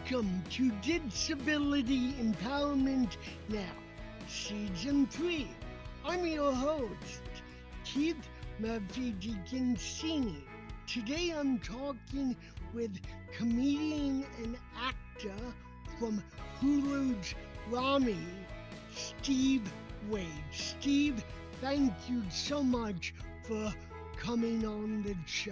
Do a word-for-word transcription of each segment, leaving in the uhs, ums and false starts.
Welcome to Disability Empowerment Now, Season three. I'm your host, Keith Murphy-DiCincini. Today I'm talking with comedian and actor from Hulu's Ramy, Steve Wade. Steve, thank you so much for coming on the show.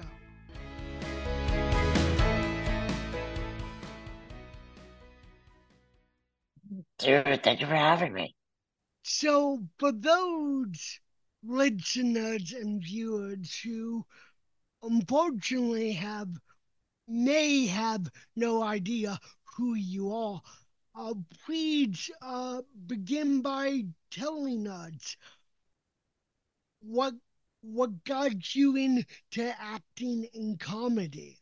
Dude, thank you for having me. So, for those listeners and viewers who unfortunately have may have no idea who you are, uh, please uh, begin by telling us what what got you into acting in comedy.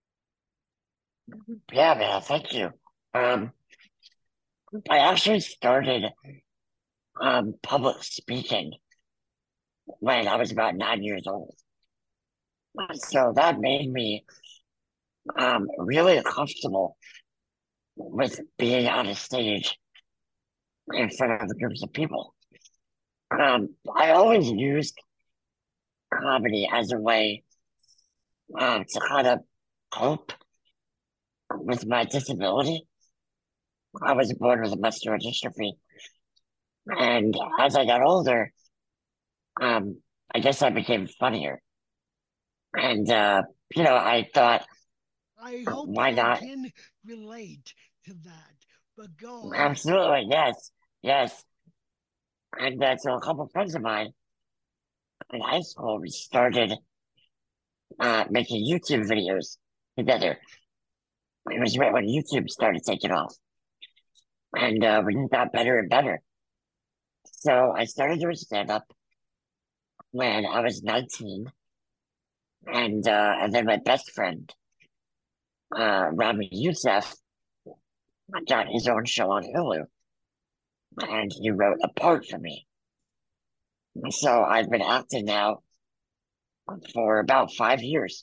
Yeah, man, thank you. Um, I actually started um public speaking when I was about nine years old. So that made me um really comfortable with being on a stage in front of groups of people. Um, I always used comedy as a way um to kind of cope with my disability. I was born with a muscular dystrophy, and as I got older, um, I guess I became funnier. And uh, you know, I thought, I hope why I not? can relate to that, but go on. Absolutely, yes, yes. And uh, so a couple of friends of mine in high school, we started uh, making YouTube videos together. It was right when YouTube started taking off, and uh, we got better and better. So I started doing stand up when I was nineteen, and uh, and then my best friend, uh, Ramy Youssef, got his own show on Hulu, and he wrote a part for me. So I've been acting now for about five years.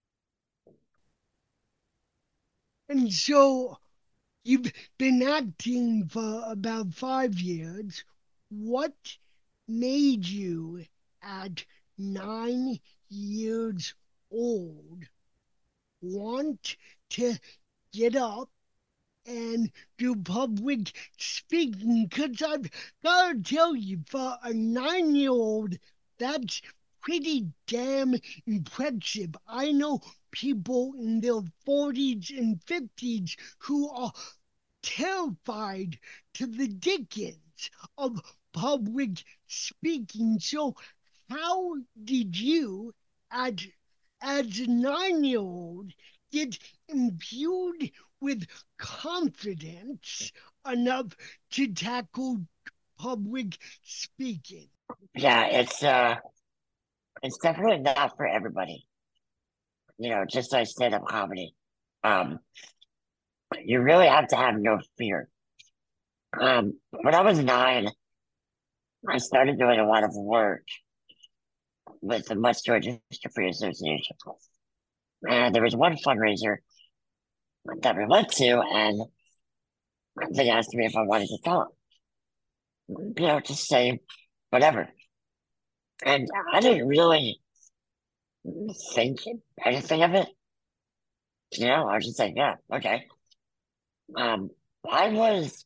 And so you've been acting for about five years. What made you, at nine years old, want to get up and do public speaking? Because I've got to tell you, for a nine year old, that's pretty damn impressive. I know people in their forties and fifties who are terrified to the dickens of public speaking. So, how did you, as, as a nine year old, get imbued with confidence enough to tackle public speaking? Yeah, it's uh it's definitely not for everybody. You know, just like stand-up comedy. Um, you really have to have no fear. Um, when I was nine, I started doing a lot of work with the Muscular Dystrophy Association. And there was one fundraiser that we went to, and they asked me if I wanted to talk. You know, just say whatever. And I didn't really think anything of it. You know, I was just like, yeah, okay. Um, I was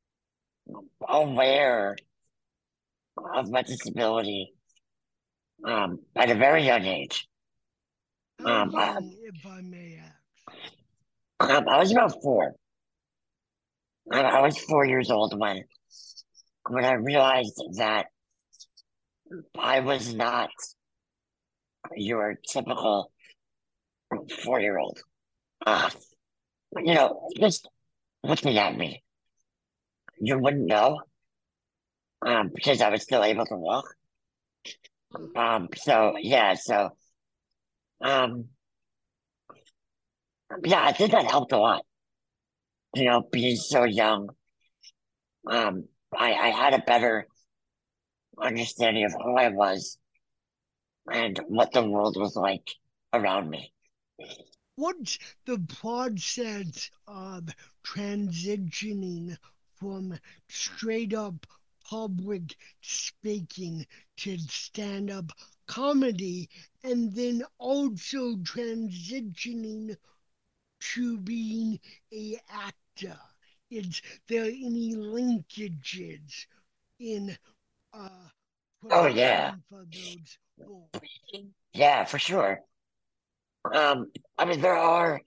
aware of my disability um, at a very young age. How Um, I, young, if I may ask? um, I was about four. I, I was four years old when when I realized that I was not your typical four-year-old. Uh, you know, just looking at me, you wouldn't know um, because I was still able to walk. Um, so yeah, so um, yeah, I think that helped a lot. You know, being so young, um, I, I had a better understanding of who I was and what the world was like around me. What's the process of transitioning from straight up public speaking to stand up comedy, and then also transitioning to being a actor? Is there any linkages in uh, Oh yeah, preparing for those roles? yeah, for sure. Um, I mean, there are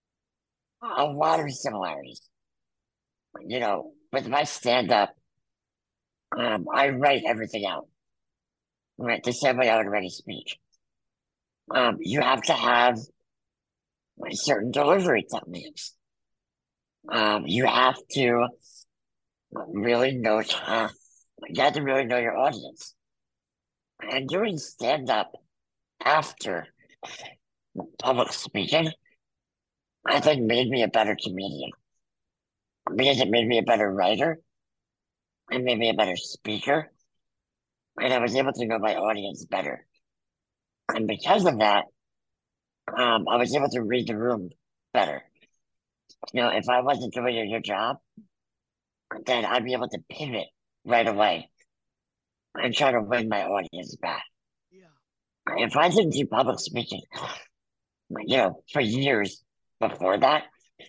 a lot of similarities. You know, with my stand-up, um, I write everything out. Right, the same way I would write a speech. Um, you have to have certain delivery techniques. Um, you have to really know, uh, you have to really know your audience. And doing stand-up after public speaking, I think made me a better comedian because it made me a better writer. It made me a better speaker, and I was able to know my audience better. And because of that, um, I was able to read the room better. You know, if I wasn't doing a good job, then I'd be able to pivot right away and try to win my audience back. Yeah. If I didn't do public speaking, you know, for years before that,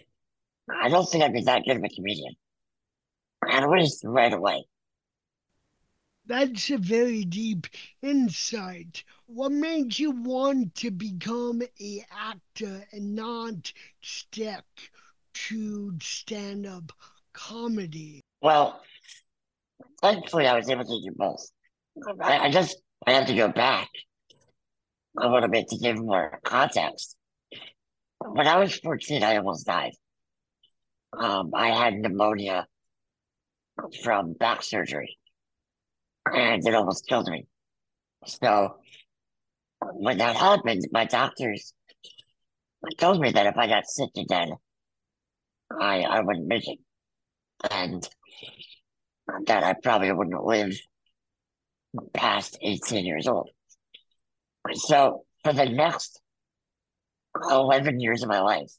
I don't think I'd be that good of a comedian. And it was right away. That's a very deep insight. What made you want to become a actor and not stick to stand up comedy? Well, thankfully, I was able to do both. I, I just I have to go back a little bit to give more context. When I was fourteen, I almost died. Um, I had pneumonia from back surgery, and it almost killed me. So when that happened, my doctors told me that if I got sick again, I I wouldn't make it, and that I probably wouldn't live past eighteen years old. So for the next eleven years of my life,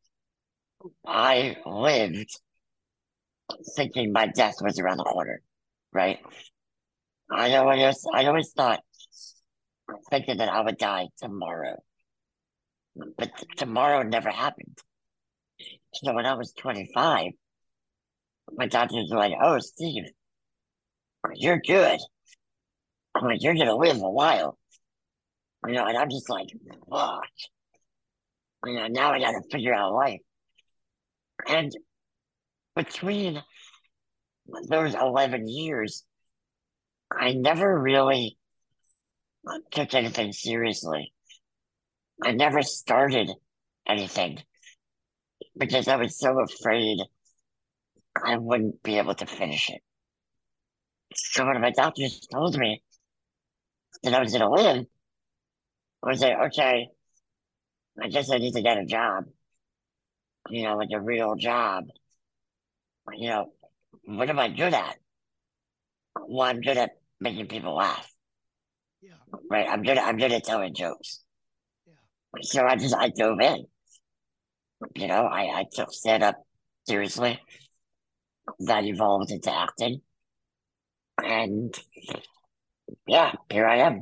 I lived thinking my death was around the corner, right? I always, I always thought, thinking that I would die tomorrow, but t- tomorrow never happened. So when I was twenty-five, my doctors were like, "Oh, Steve, you're good. I'm like, you're gonna live a while." You know, and I'm just like, fuck. You know, now I gotta figure out life. And between those eleven years, I never really took anything seriously. I never started anything because I was so afraid I wouldn't be able to finish it. So when my doctors told me that I was gonna live, I was like, okay, I guess I need to get a job, you know, like a real job. You know, what am I good at? Well, I'm good at making people laugh, Yeah, right? I'm good. I'm good at telling jokes. yeah. So I just I dove in. You know, I I took stand up seriously. That evolved into acting, and yeah, here I am.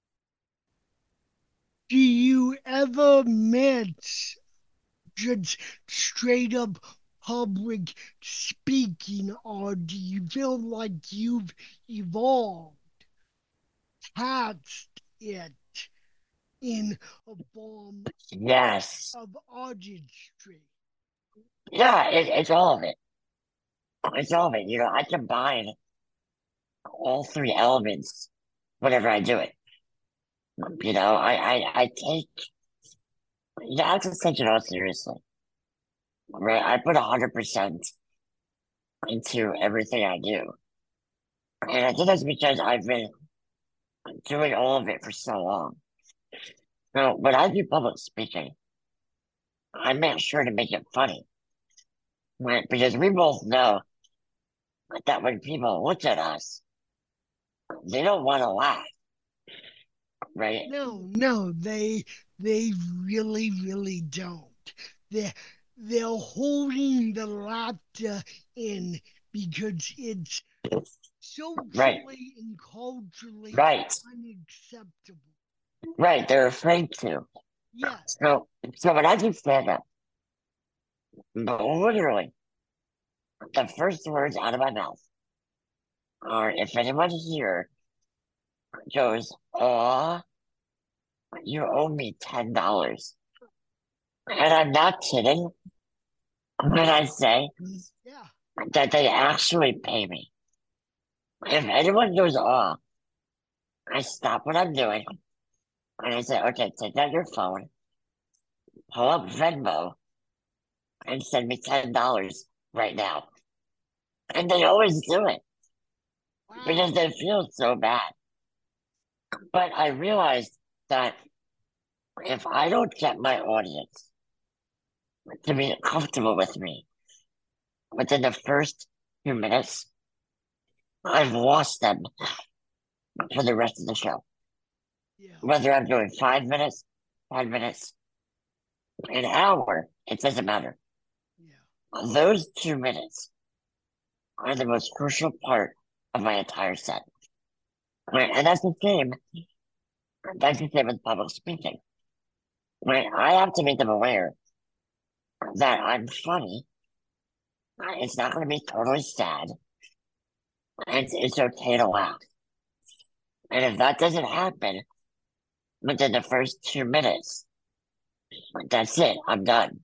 Do you ever miss just straight up public speaking, or do you feel like you've evolved past it in a form Yes, of artistry? yeah, it, it's all of it. It's all of it. You know, I combine all three elements whenever I do it. You know, I I, I take you have to take it all seriously, right? I put a hundred percent into everything I do, and I think that's because I've been doing all of it for so long. So when I do public speaking, I make sure to make it funny, right? Because we both know that when people look at us, they don't want to laugh. right? No, no, they they really, really don't. They're they're holding the laughter in because it's Right, socially and culturally right, unacceptable. right. They're afraid to. Yes. So, so when I do stand up, literally, the first words out of my mouth are, if anyone here goes, "Oh, you owe me ten dollars," and I'm not kidding when I say Yeah. that they actually pay me. If anyone goes, "Oh," I stop what I'm doing and I say, "Okay, take out your phone, pull up Venmo, and send me ten dollars right now." And they always do it because Wow. they feel so bad. But I realized that if I don't get my audience to be comfortable with me within the first few minutes, I've lost them for the rest of the show. Yeah. Whether I'm doing five minutes, five minutes, an hour, it doesn't matter. Yeah. Those two minutes are the most crucial part of my entire set. Right? And that's the same. That's the same with public speaking. Right? I have to make them aware that I'm funny. It's not going to be totally sad. And it's okay to laugh. And if that doesn't happen within the first two minutes, that's it. I'm done.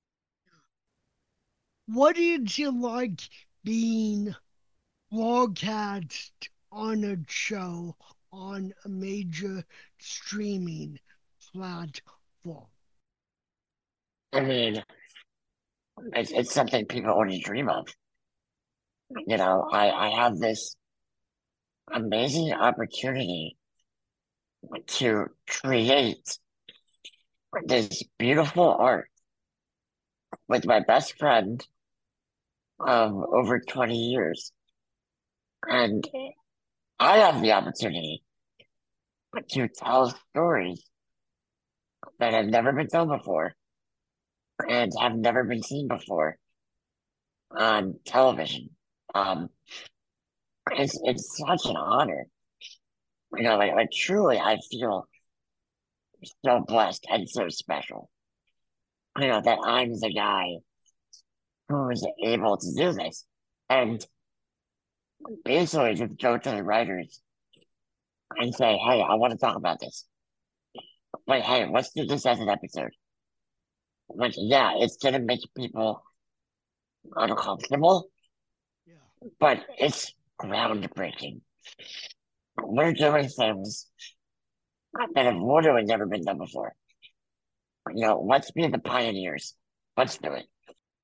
What is it like being broadcast on a show on a major streaming platform? I mean, it's, it's something people only dream of. You know, I, I have this amazing opportunity to create this beautiful art with my best friend of over twenty years. And I have the opportunity to tell stories that have never been told before and have never been seen before on television. Um, it's it's such an honor. You know, like, like truly, I feel so blessed and so special. You know, that I'm the guy who was able to do this. And basically just go to the writers and say, hey, I want to talk about this. Like, hey, let's do this as an episode. Like, yeah, it's gonna make people uncomfortable, Yeah. but it's groundbreaking. We're doing things that have literally never been done before. You know, let's be the pioneers. Let's do it.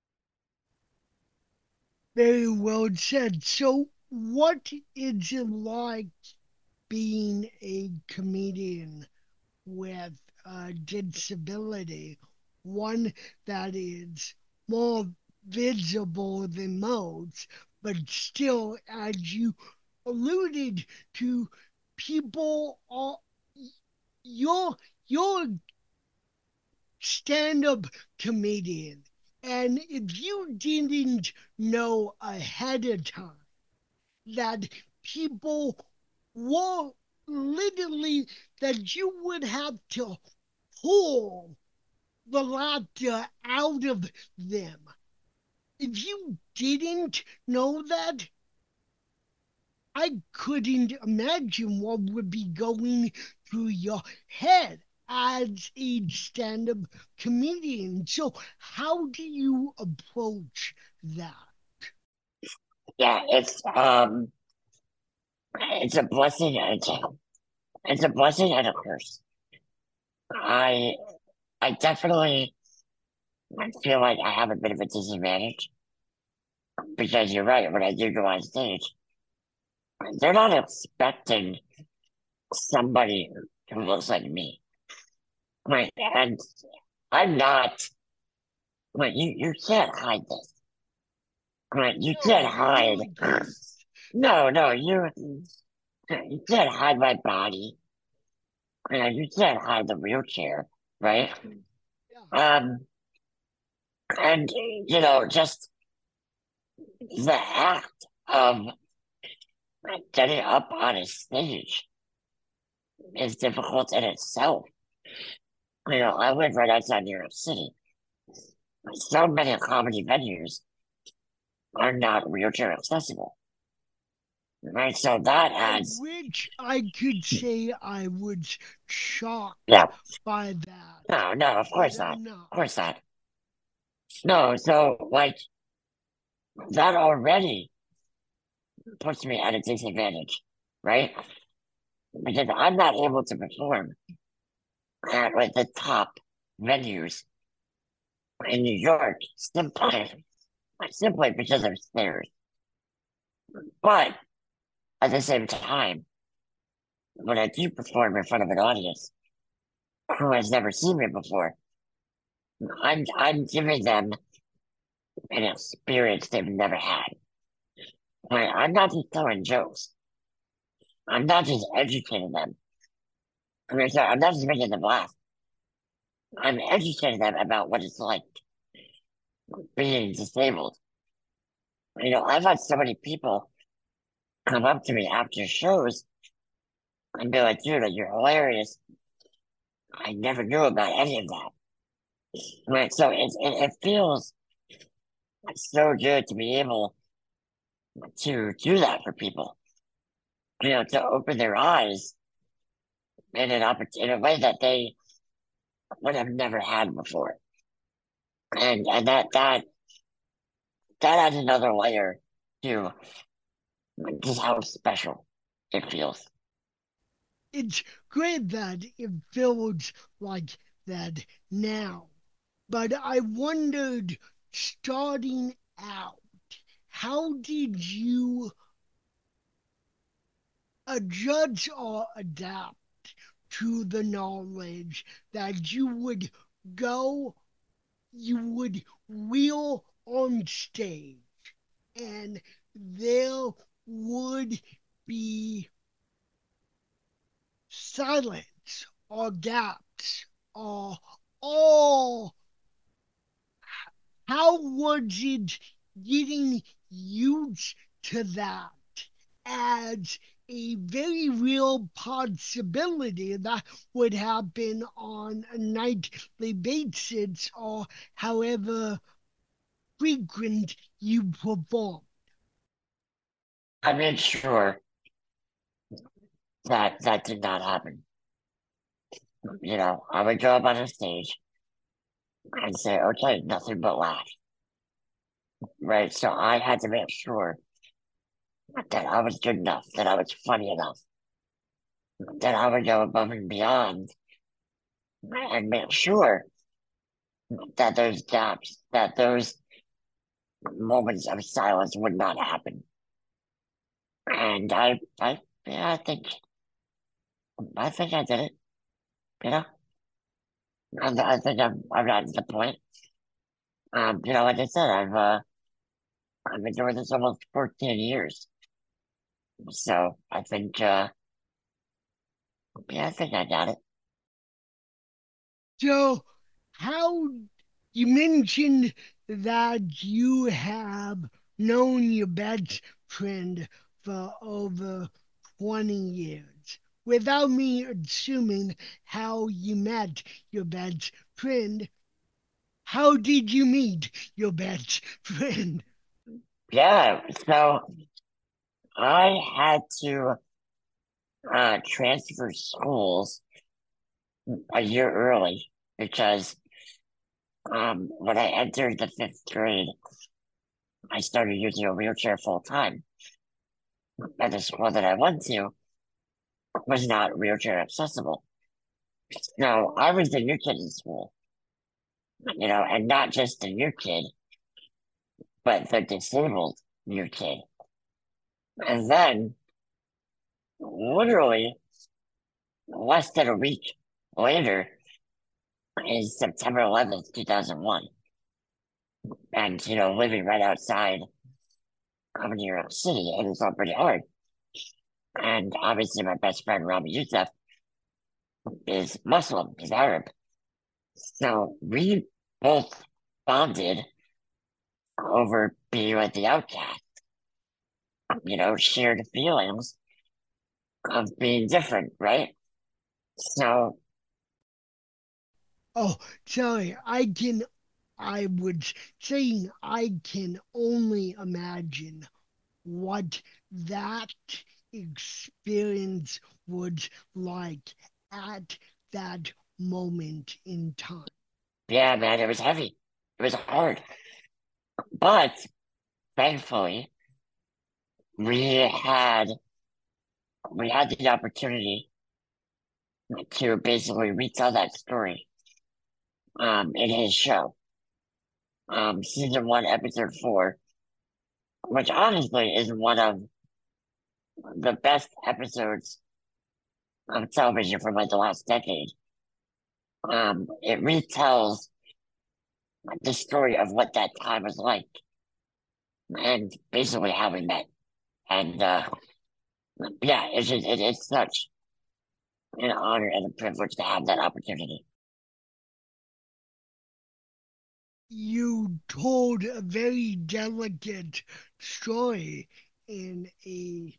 Very well said. So, what is it like being a comedian with a disability? One that is more visible than most, but still, as you alluded to, people are you're you're a stand-up comedian. And if you didn't know ahead of time that people were literally that you would have to pull the laughter out of them. If you didn't know that, I couldn't imagine what would be going through your head as a stand up comedian. So, how do you approach that? Yeah, it's um it's a blessing and a it's a blessing and a curse. I I definitely feel like I have a bit of a disadvantage because you're right, when I do go on stage, they're not expecting somebody who looks like me. Right. And I'm not, right, you, you can't hide this. Right. You can't No, you hide. really can't. No, no, you you can't hide my body. you know, you can't hide the wheelchair, right? Yeah. Um, and you know, just the act of getting up on a stage is difficult in itself. You know, I live right outside New York City. So many comedy venues are not wheelchair accessible, right? So that I adds, wish I could say I was shocked yeah, by that, no, no, of but course not, I'm not. of course not. No, so like that already puts me at a disadvantage, right? Because I'm not able to perform at like the top venues in New York simply, simply because of stairs. But at the same time, when I do perform in front of an audience who has never seen me before, I'm I'm giving them an experience they've never had. Right? I'm not just telling jokes. I'm not just educating them. I mean, sorry, I'm not just making them laugh. I'm educating them about what it's like being disabled. You know, I've had so many people come up to me after shows and be like, dude, you're hilarious. I never knew about any of that. Right? So it, it, it feels so good to be able to do that for people. You know, to open their eyes in an oppor- in a way that they would have never had before. And and that that that adds another layer to just how special it feels. It's great that it feels like that now, but I wondered, starting out, how did you adjust or adapt to the knowledge that you would go, you would reel on stage, and there would be silence or gaps or all. How was it getting used to that as a very real possibility that would happen on a nightly basis or however frequent you perform? I made sure that that did not happen. You know, I would go up on a stage and say, okay, nothing but laugh. Right. So I had to make sure that I was good enough, that I was funny enough, that I would go above and beyond and make sure that those gaps, that those moments of silence would not happen. And I, I, yeah, I think, I think I did it. You know, and I think I'm, I'm not at the point. Um, you know, like I said, I've, uh, I've been doing this almost fourteen years. So I think, uh, yeah, I think I got it. So, how you mentioned that you have known your best friend for over twenty years. Without me assuming how you met your best friend, how did you meet your best friend? Yeah. So I had to, uh, transfer schools a year early because, um, when I entered the fifth grade, I started using a wheelchair full time. And the school that I went to was not wheelchair accessible. No, I was the new kid in school, you know, and not just the new kid, but the disabled new kid. And then, literally, less than a week later is September eleventh, two thousand one. And, you know, living right outside of New York City, it was all pretty hard. And obviously, my best friend, Rami Youssef, is Muslim, is Arab. So we both bonded over being with the outcast, you know, shared feelings of being different, right? So, Oh, sorry. I can, I was saying I can only imagine what that experience was like at that moment in time. yeah, man, it was heavy. It was hard. But thankfully, we had we had the opportunity to basically retell that story um in his show. Um season one, episode four, which honestly is one of the best episodes of television from like the last decade. Um, it retells the story of what that time was like and basically how we met. And uh, yeah, it's just, it, it's such an honor and a privilege to have that opportunity. You told a very delicate story in a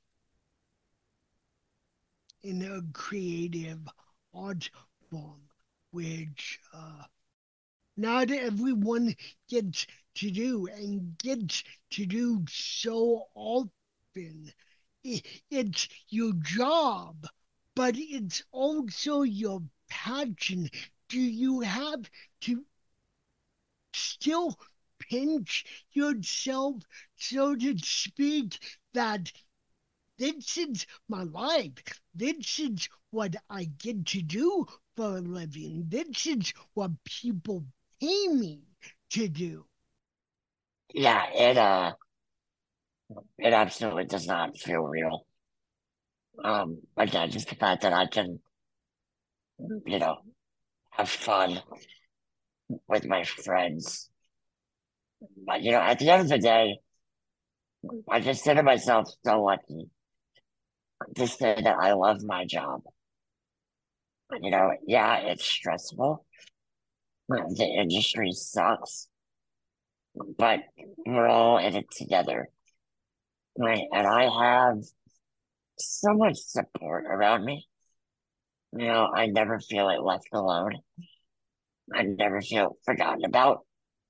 in a creative art form, which uh, not everyone gets to do and gets to do so often. It's your job, but it's also your passion. Do you have to still pinch yourself, so to speak, that this is my life. This is what I get to do for a living. This is what people pay me to do. Yeah, it uh, it absolutely does not feel real. Um, again, just the fact that I can, you know, have fun with my friends. But you know, at the end of the day, I consider myself so lucky to say that I love my job. You know, yeah, it's stressful. The industry sucks, but we're all in it together, right? And I have so much support around me. You know, I never feel like left alone. I never feel forgotten about.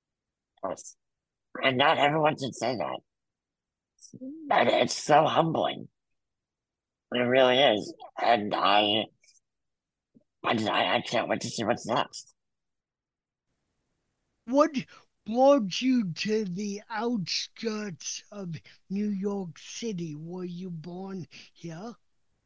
And not everyone should say that. And it's so humbling. It really is. And I, I, just, I, I can't wait to see what's next. What brought you to the outskirts of New York City? Were you born here?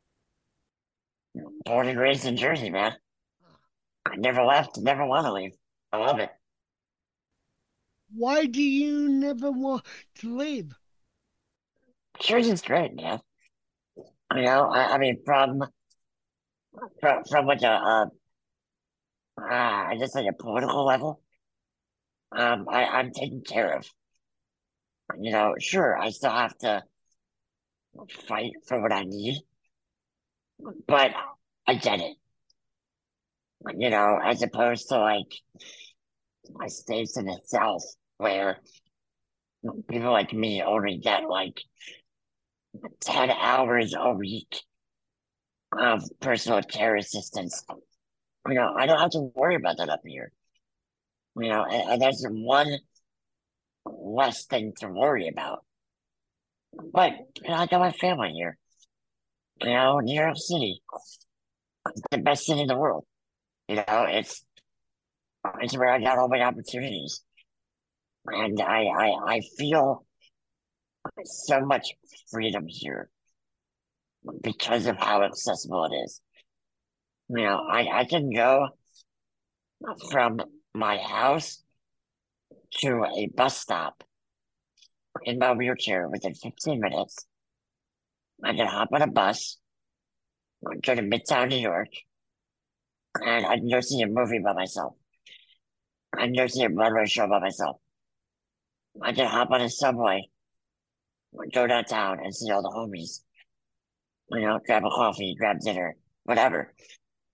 Born and raised in Jersey, man. I never left, never want to leave. I love it. Why do you never want to leave? Jersey's great, man. You know, I, I mean, from from from like a, uh, uh, I just like a political level, um, I, I'm taken care of. You know, sure, I still have to fight for what I need, but I get it. You know, as opposed to like my states in the South where people like me only get like ten hours a week of personal care assistance. You know, I don't have to worry about that up here. You know, and, and that's one less thing to worry about. But you know, I got my family here. You know, New York City, the best city in the world. You know, it's it's where I got all my opportunities, and I I I feel so much freedom here because of how accessible it is. You know, I I can go from my house to a bus stop in my wheelchair within fifteen minutes. I can hop on a bus, go to Midtown New York, and I can go see a movie by myself. I can go see a Broadway show by myself. I can hop on a subway, go downtown and see all the homies. You know, grab a coffee, grab dinner, whatever.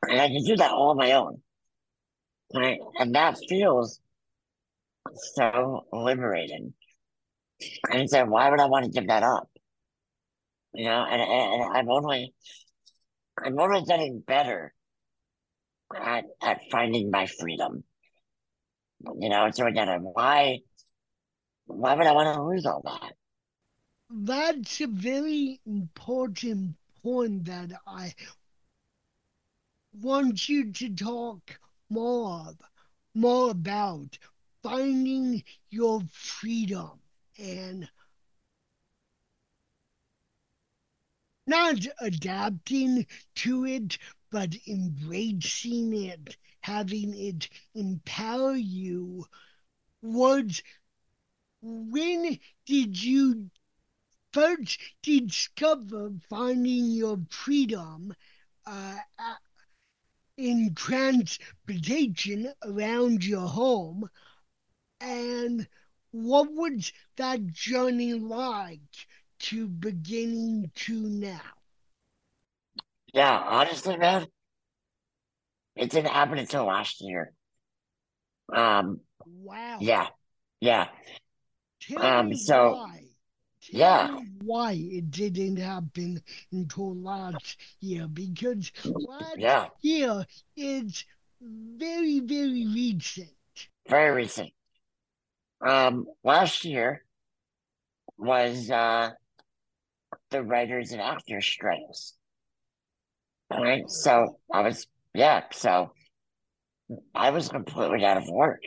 And I can do that all on my own. Right? And that feels so liberating. And so why would I want to give that up? You know, and, and, and I'm only I'm only getting better at at finding my freedom. You know, so again, why why would I want to lose all that? That's a very important point that I want you to talk more, more about finding your freedom and not adapting to it, but embracing it, having it empower you. Was when did you first discover finding your freedom uh, in transportation around your home? And what was that journey like to beginning to now? Yeah, honestly, man, it didn't happen until last year. Um, Wow. yeah, yeah. Tell Um, me so why. Tell yeah, me why it didn't happen until last year, because last yeah, year is very, very recent. very recent. Um, last year was uh the writers and actors strikes. All right, Okay. so I was yeah, so I was completely out of work,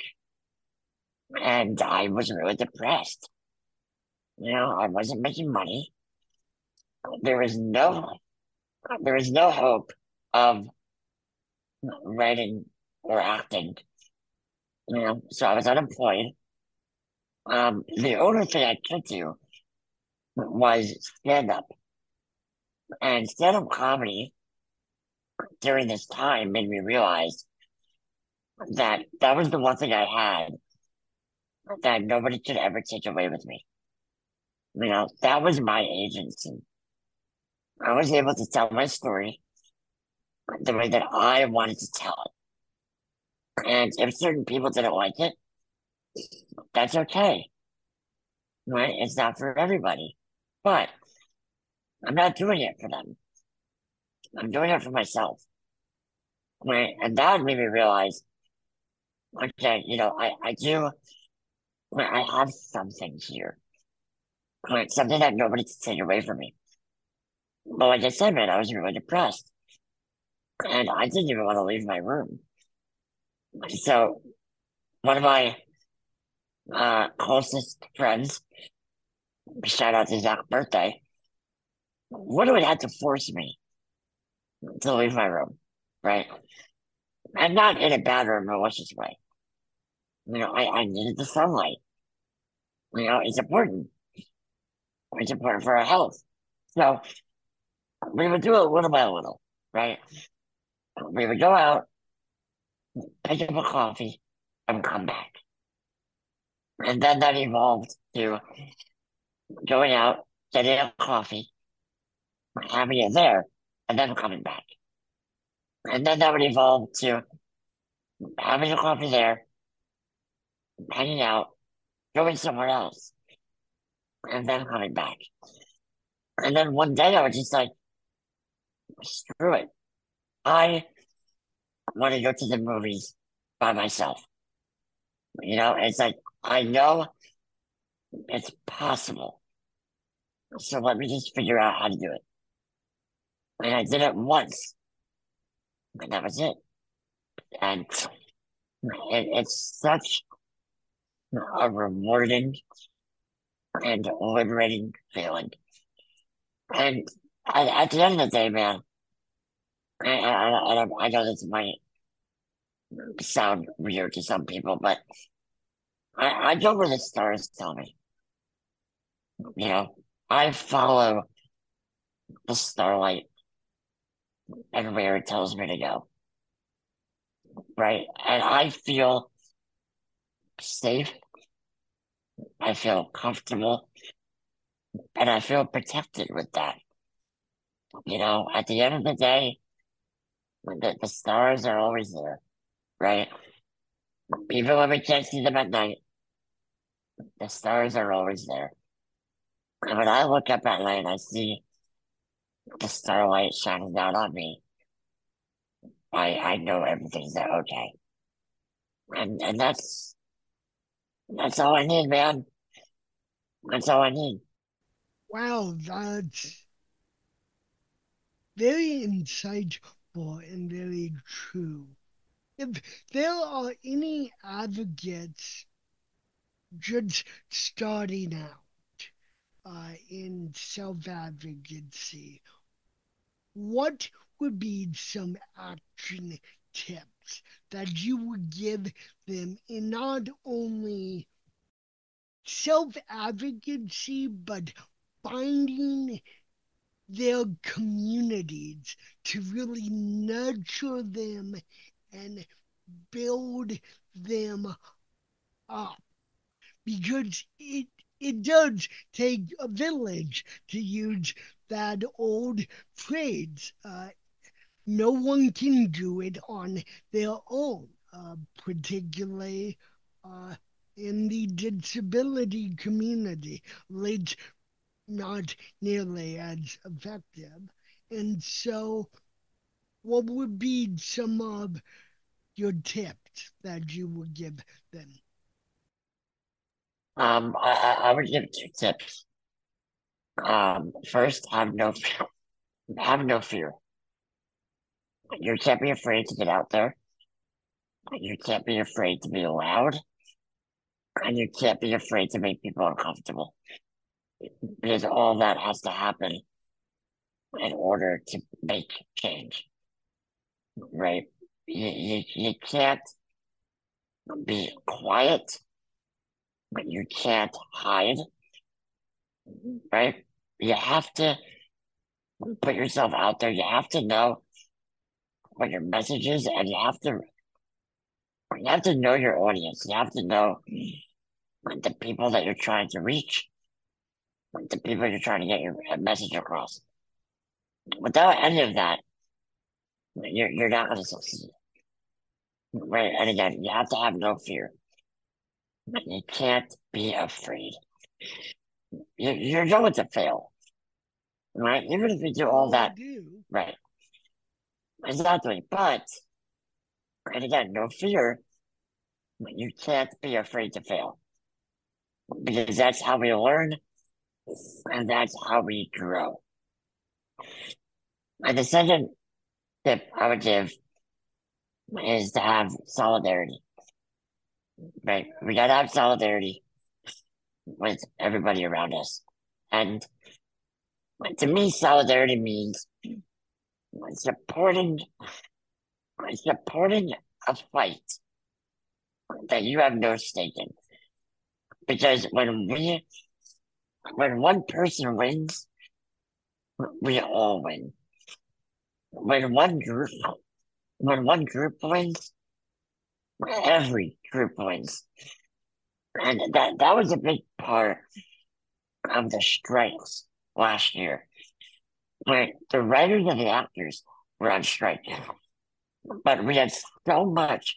and I was really depressed. You know, I wasn't making money. There was no there was no hope of writing or acting. You know, so I was unemployed. Um, the only thing I could do was stand up, and stand up comedy during this time made me realize that that was the one thing I had that nobody could ever take away with me. You know, that was my agency. I was able to tell my story the way that I wanted to tell it. And if certain people didn't like it, that's okay. Right? It's not for everybody. But I'm not doing it for them. I'm doing it for myself. Right? And that made me realize, okay, you know, I, I do, I have something here. Right? Something that nobody can take away from me. But like I said, man, I was really depressed. And I didn't even want to leave my room. So one of my uh, closest friends, shout out to Zach's birthday, literally had to force me to leave my room, right? And not in a bad or malicious way. You know, I, I needed the sunlight. You know, it's important. It's important for our health. So we would do it little by little, right? We would go out, pick up a coffee, and come back. And then that evolved to going out, getting a coffee, having it there, and then coming back. And then that would evolve to having a coffee there, hanging out, going somewhere else, and then coming back. And then one day I was just like, screw it. I want to go to the movies by myself. You know, it's like, I know it's possible. So let me just figure out how to do it. And I did it once, and that was it. And it, it's such a rewarding and liberating feeling. And at, at the end of the day, man, I, I, I, I know this might sound weird to some people, but I, I go where the stars tell me. You know, I follow the starlight and where it tells me to go, right? And I feel safe, I feel comfortable, and I feel protected with that. You know, at the end of the day, The, the stars are always there, right? Even when we can't see them at night, the stars are always there. And when I look up at night, I see the starlight shining down on me. I I know everything's okay, and and that's that's all I need, man. That's all I need. Wow, that's very insightful and very true. If there are any advocates just starting out uh, in self advocacy, what would be some action tips that you would give them in not only self advocacy, but finding their communities to really nurture them and build them up? Because it it does take a village, to use that old phrase. Uh, no one can do it on their own, uh, particularly uh, in the disability community. It's not nearly as effective. And so, what would be some of your tips that you would give them? Um, I I, I would give two tips. Um, first, have no fear. Have no fear. You can't be afraid to get out there. You can't be afraid to be loud, and you can't be afraid to make people uncomfortable because all that has to happen in order to make change, right? You, you, you can't be quiet, but you can't hide, right? You have to put yourself out there. You have to know what your message is, and you have to you have to know your audience. You have to know the people that you're trying to reach, the people you're trying to get your message across. Without any of that, you're you're not going to succeed, right? And again, you have to have no fear. You can't be afraid. You, you're going to fail, right? Even if you do all Oh, I that, do. right? Exactly. But, and again, no fear. You can't be afraid to fail because that's how we learn and that's how we grow. And the second tip I would give is to have solidarity, right? We gotta have solidarity with everybody around us. And to me, solidarity means supporting supporting a fight that you have no stake in. Because when we when one person wins, we all win. When one group when one group wins, every group wins. And that that was a big part of the strikes last year, where the writers and the actors were on strike. But we had so much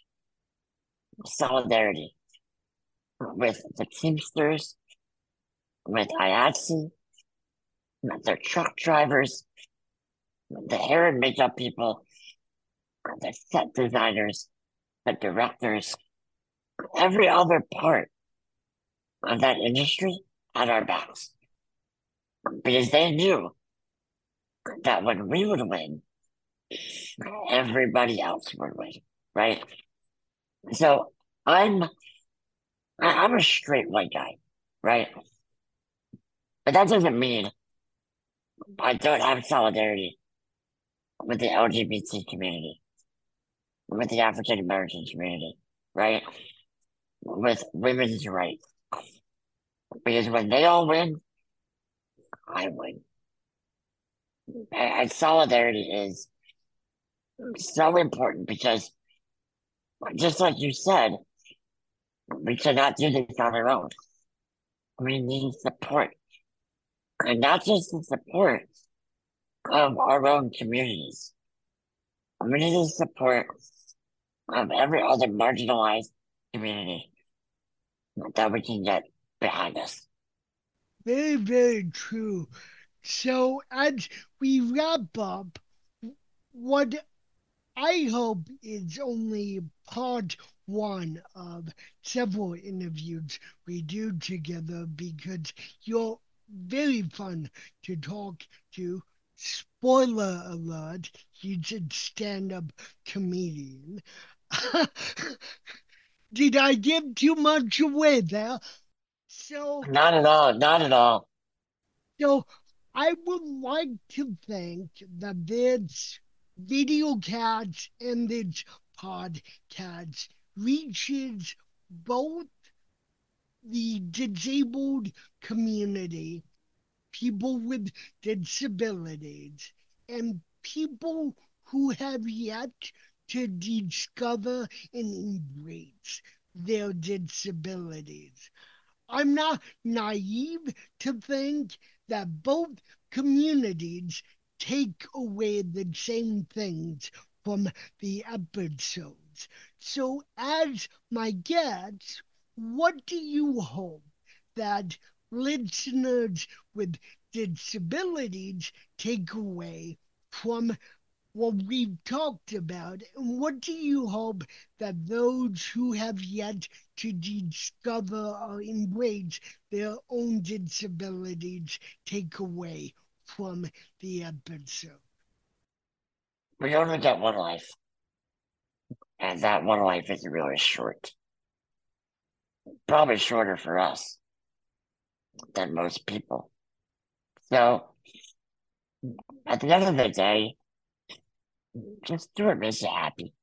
solidarity with the Teamsters, with I A T S E, with the truck drivers, the hair and makeup people, the set designers, the directors, every other part of that industry had our backs. Because they knew that when we would win, everybody else would win, right? So I'm I- I'm a straight white guy, right? But that doesn't mean I don't have solidarity with the L G B T community, with the African American community, right? With women's rights. Because when they all win, I win. And, and solidarity is so important because just like you said, we cannot do this on our own. We need support. And not just the support of our own communities, we need the support of every other marginalized community that we can get behind us. Very, very true. So, as we wrap up, what I hope is only part one of several interviews we do together because you're very fun to talk to. Spoiler alert, he's a stand up comedian. Did I give too much away there? So, Not at all, not at all. so I would like to think that this video cast and this podcast reaches both the disabled community, people with disabilities, and people who have yet to discover and embrace their disabilities. I'm not naive to think that both communities take away the same things from the episodes. So, as my guest, what do you hope that listeners with disabilities take away from what we've talked about? And what do you hope that those who have yet to discover or embrace their own disabilities take away from the episode? We only get one life, and that one life is really short. Probably shorter for us than most people. So, at the end of the day, just do what makes you happy.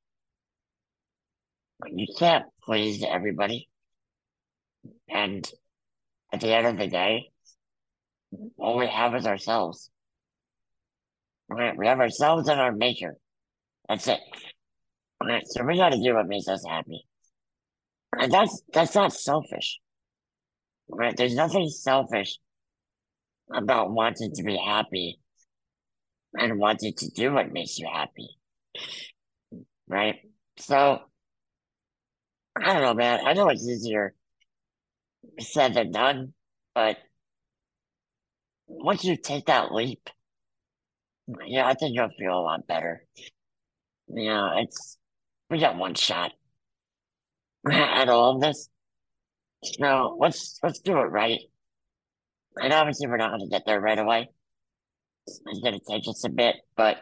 You can't please everybody. And at the end of the day, all we have is ourselves. Right? We have ourselves and our maker. That's it. Right? So we gotta do what makes us happy. And that's that's not selfish. Right? There's nothing selfish about wanting to be happy and wanting to do what makes you happy. Right? So I don't know, man. I know it's easier said than done, but once you take that leap, yeah, I think you'll feel a lot better. You know, it's we got one shot at all of this. So let's let's do it right. And obviously we're not gonna get there right away. It's gonna take us a bit, but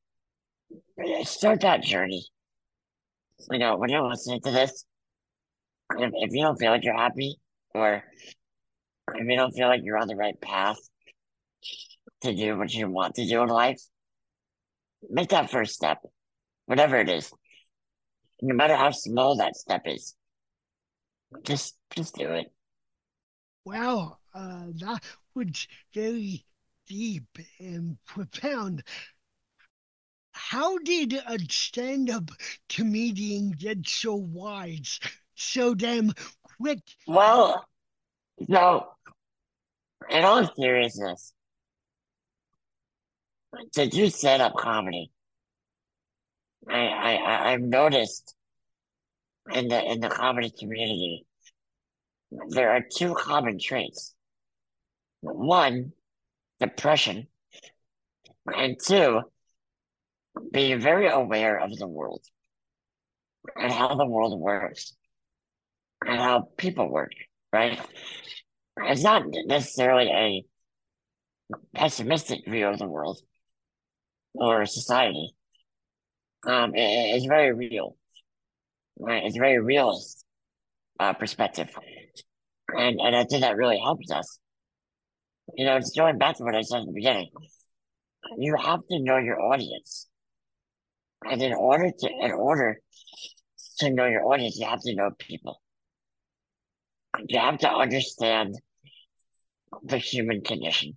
start that journey. You know, when you're listening to this, if, if you don't feel like you're happy, or if you don't feel like you're on the right path to do what you want to do in life, make that first step, whatever it is. No matter how small that step is, just just do it. Wow, uh, that was very deep and profound. How did a stand up comedian get so wise so damn quick? Well, so in all seriousness, to do stand up comedy, I, I I- I've noticed in the in the comedy community there are two common traits. One, depression, and two, being very aware of the world and how the world works and how people work, right? It's not necessarily a pessimistic view of the world or society. Um, it, it's very real, right? It's a very realist uh, perspective, and and I think that really helps us. You know, it's going back to what I said at the beginning. You have to know your audience, and in order to in order to know your audience, you have to know people. You have to understand the human condition,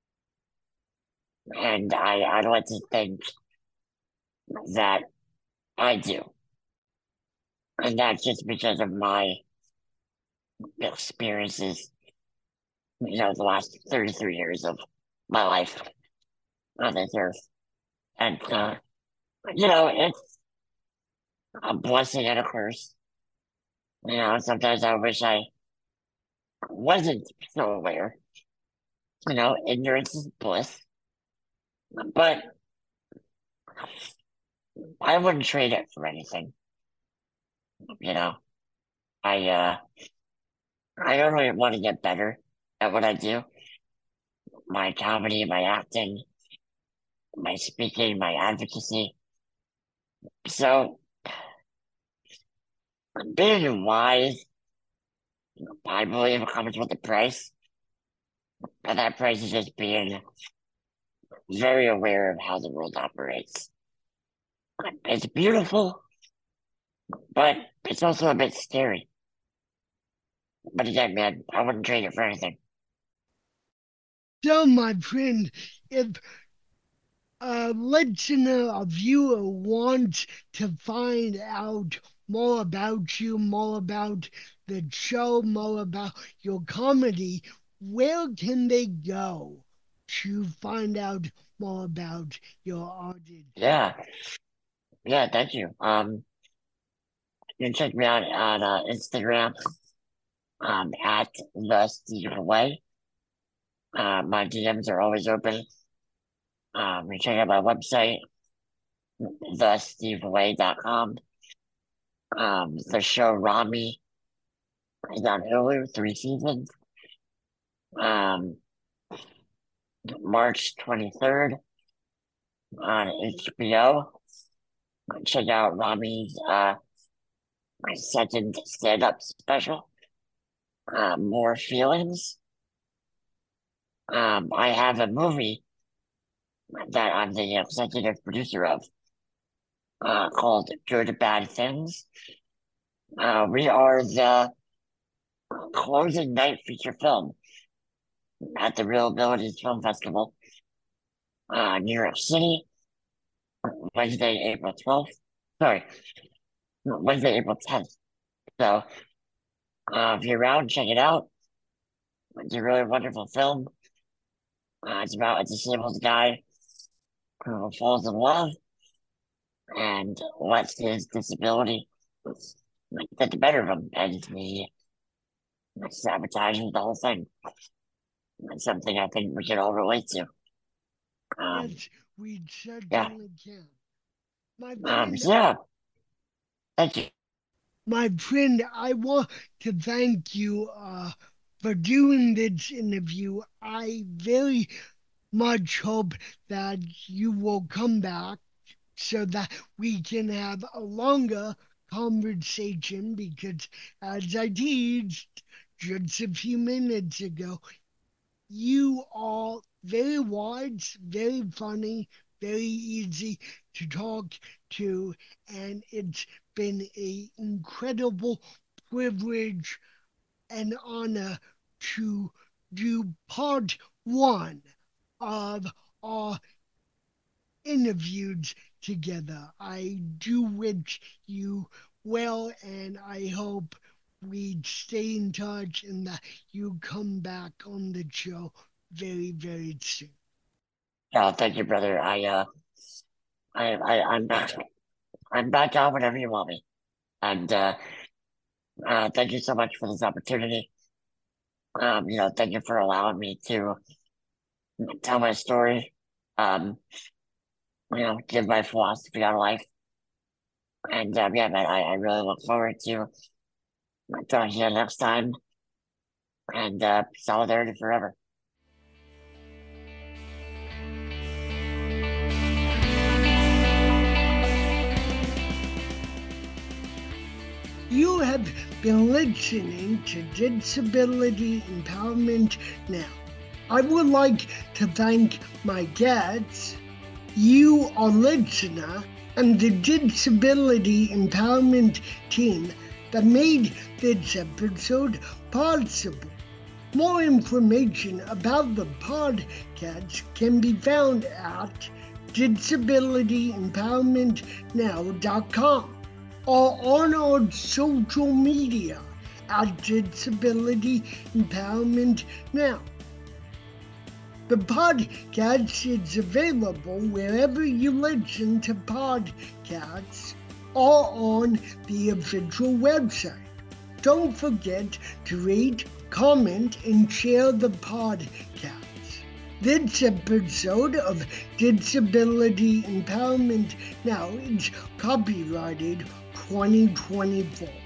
and I I'd like to think that I do, and that's just because of my experiences. You know, the last thirty-three years of my life on this earth, and uh, You know, it's a blessing and a curse. You know, sometimes I wish I wasn't so aware. You know, ignorance is bliss. But I wouldn't trade it for anything. You know, I uh I only want to get better at what I do. My comedy, my acting, my speaking, my advocacy. So being wise, I believe it comes with a price. And that price is just being very aware of how the world operates. It's beautiful, but it's also a bit scary. But again, man, I wouldn't trade it for anything. So, my friend, if a listener, a viewer wants to find out more about you, more about the show, more about your comedy, where can they go to find out more about your artist? Yeah, yeah, thank you. Um, you can check me out on uh, Instagram, um, at the Steve Way. Uh, my D Ms are always open. Um, you can check out my website, the steve way dot com. Um, the show Rami is on Hulu, three seasons. Um, March twenty-third on H B O. Check out Rami's uh my second stand-up special, uh, More Feelings. Um, I have a movie that I'm the executive producer of, uh, called Good Bad Things. Uh, we are the closing night feature film at the Real Abilities Film Festival, uh, New York City, Wednesday, April twelfth. Sorry, Wednesday, April tenth. So, uh, if you're around, check it out. It's a really wonderful film. Uh, it's about a disabled guy who falls in love and lets his disability get the better of him, and he sabotages the whole thing. It's something I think we can all relate to. Um, Yes, we yeah. certainly can. My Um, friend, so yeah. Thank you. my friend, I want to thank you uh, for doing this interview. I very much hope that you will come back so that we can have a longer conversation because, as I teased just a few minutes ago, you are very wise, very funny, very easy to talk to, and it's been an incredible privilege and honor to do part one of our interviews together. I do wish you well, and I hope we stay in touch and that you come back on the show very, very soon. Yeah, thank you, brother. I uh, I I I'm back. I'm back on whenever you want me. And uh, uh, thank you so much for this opportunity. Um, you know, thank you for allowing me to tell my story. Um, you know, give my philosophy on life. And um, yeah, man, I, I really look forward to talking to you next time. And uh, solidarity forever. You have been listening to Disability Empowerment Now. I would like to thank my guests, you, our listener, and the Disability Empowerment team that made this episode possible. More information about the podcast can be found at disability empowerment now dot com or on our social media at Disability Empowerment Now. The podcast is available wherever you listen to podcasts or on the official website. Don't forget to rate, comment, and share the podcast. This episode of Disability Empowerment Now is copyrighted twenty twenty-four.